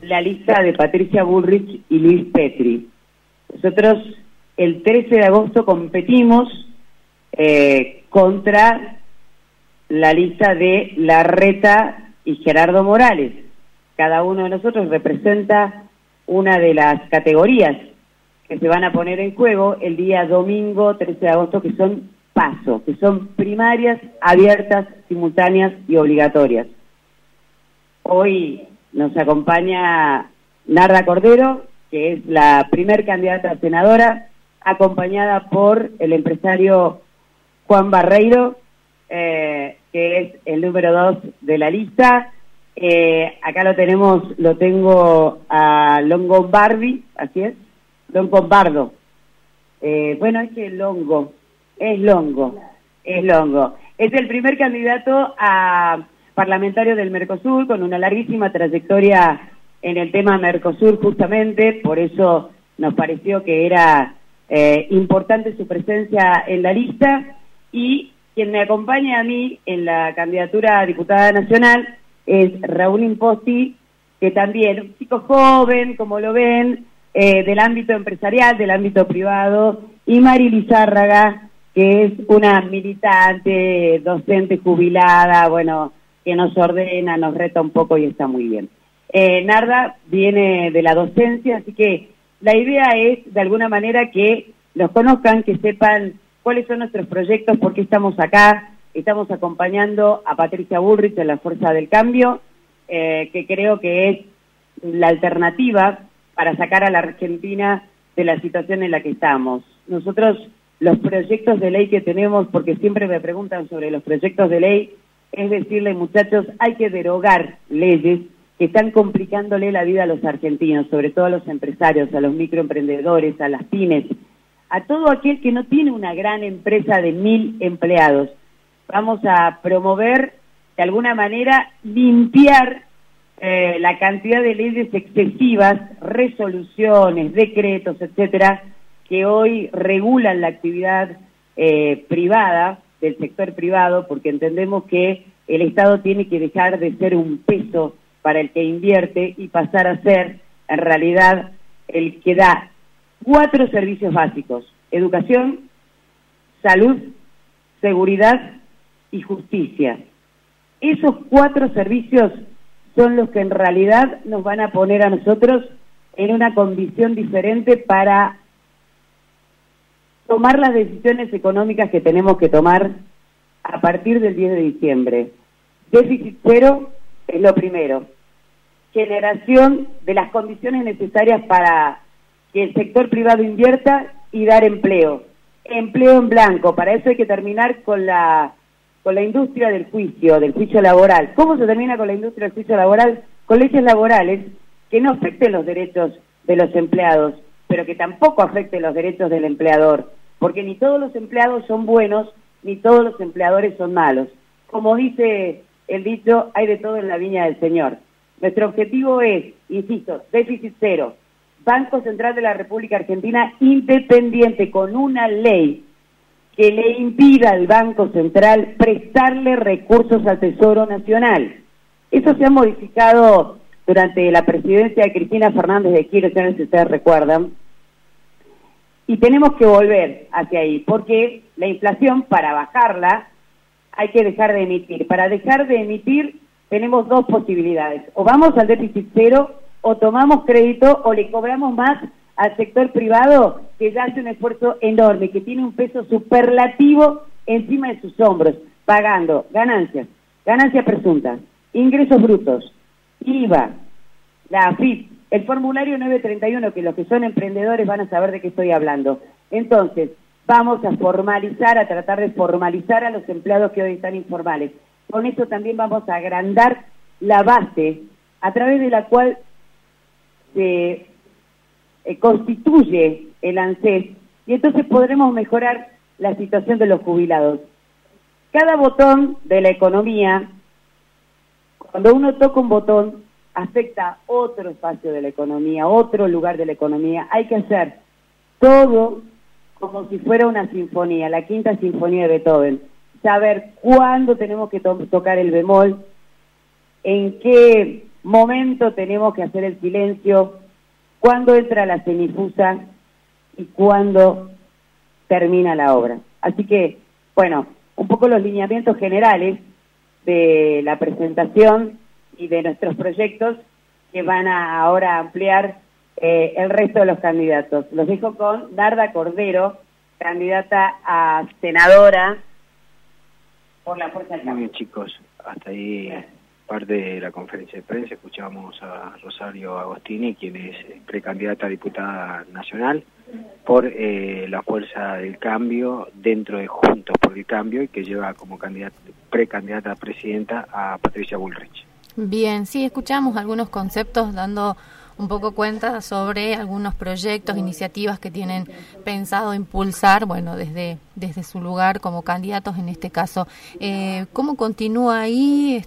la lista de Patricia Bullrich y Luis Petri. Nosotros el 13 de agosto competimos contra la lista de Larreta y Gerardo Morales. Cada uno de nosotros representa una de las categorías que se van a poner en juego el día domingo 13 de agosto, que son PASO, que son primarias, abiertas, simultáneas y obligatorias. Hoy nos acompaña Narda Cordero, que es la primer candidata a senadora, acompañada por el empresario Juan Barreiro, que es el número 2 de la lista. Acá lo tengo a Longobardi, así es, Longobardo. Bueno, es que es Longo. Es el primer candidato a parlamentario del Mercosur, con una larguísima trayectoria en el tema Mercosur justamente, por eso nos pareció que era importante su presencia en la lista, y quien me acompaña a mí en la candidatura a diputada nacional es Raúl Imposti, que también, un chico joven, como lo ven, del ámbito empresarial, del ámbito privado, y Mari Lizárraga, que es una militante, docente jubilada, bueno, que nos ordena, nos reta un poco y está muy bien. Narda viene de la docencia, así que la idea es, de alguna manera, que los conozcan, que sepan cuáles son nuestros proyectos, por qué estamos acá. Estamos acompañando a Patricia Bullrich de la Fuerza del Cambio, que creo que es la alternativa para sacar a la Argentina de la situación en la que estamos. Nosotros, los proyectos de ley que tenemos, porque siempre me preguntan sobre los proyectos de ley, es decirle, muchachos, hay que derogar leyes que están complicándole la vida a los argentinos, sobre todo a los empresarios, a los microemprendedores, a las pymes, a todo aquel que no tiene una gran empresa de 1000 empleados. Vamos a promover, de alguna manera, limpiar la cantidad de leyes excesivas, resoluciones, decretos, etcétera, que hoy regulan la actividad privada, del sector privado, porque entendemos que el Estado tiene que dejar de ser un peso para el que invierte y pasar a ser, en realidad, el que da 4 servicios básicos: educación, salud, seguridad y justicia. Esos 4 servicios son los que en realidad nos van a poner a nosotros en una condición diferente para tomar las decisiones económicas que tenemos que tomar a partir del 10 de diciembre. Déficit cero es lo primero. Generación de las condiciones necesarias para que el sector privado invierta y dar empleo. Empleo en blanco. Para eso hay que terminar con la industria del juicio laboral. ¿Cómo se termina con la industria del juicio laboral? Con leyes laborales que no afecten los derechos de los empleados, pero que tampoco afecten los derechos del empleador, porque ni todos los empleados son buenos, ni todos los empleadores son malos. Como dice el dicho, hay de todo en la viña del Señor. Nuestro objetivo es, insisto, déficit cero, Banco Central de la República Argentina independiente, con una ley que le impida al Banco Central prestarle recursos al Tesoro Nacional. Eso se ha modificado durante la presidencia de Cristina Fernández de Kirchner, si ustedes recuerdan, y tenemos que volver hacia ahí, porque la inflación, para bajarla, hay que dejar de emitir. Para dejar de emitir tenemos 2 posibilidades: o vamos al déficit cero, o tomamos crédito, o le cobramos más al sector privado, que ya hace un esfuerzo enorme, que tiene un peso superlativo encima de sus hombros, pagando ganancias presuntas, ingresos brutos, IVA, la AFIP, el formulario 931, que los que son emprendedores van a saber de qué estoy hablando. Entonces, vamos a formalizar, a tratar de formalizar a los empleados que hoy están informales. Con eso también vamos a agrandar la base a través de la cual se constituye el ANSES, y entonces podremos mejorar la situación de los jubilados. Cada botón de la economía, cuando uno toca un botón, afecta otro espacio de la economía, otro lugar de la economía. Hay que hacer todo como si fuera una sinfonía, la quinta sinfonía de Beethoven. Saber cuándo tenemos que tocar el bemol, en qué momento tenemos que hacer el silencio, cuándo entra la cenifusa y cuándo termina la obra. Así que, bueno, un poco los lineamientos generales de la presentación y de nuestros proyectos que van a ahora ampliar el resto de los candidatos. Los dejo con Narda Cordero, candidata a senadora por la Fuerza del Cambio. Muy bien, chicos, hasta ahí parte de la conferencia de prensa. Escuchamos a Rosario Agostini, quien es precandidata a diputada nacional por la Fuerza del Cambio dentro de Juntos por el Cambio, y que lleva como precandidata a presidenta a Patricia Bullrich. Bien, sí, escuchamos algunos conceptos dando un poco cuenta sobre algunos proyectos, iniciativas que tienen pensado impulsar, bueno, desde su lugar como candidatos en este caso. ¿Cómo continúa ahí?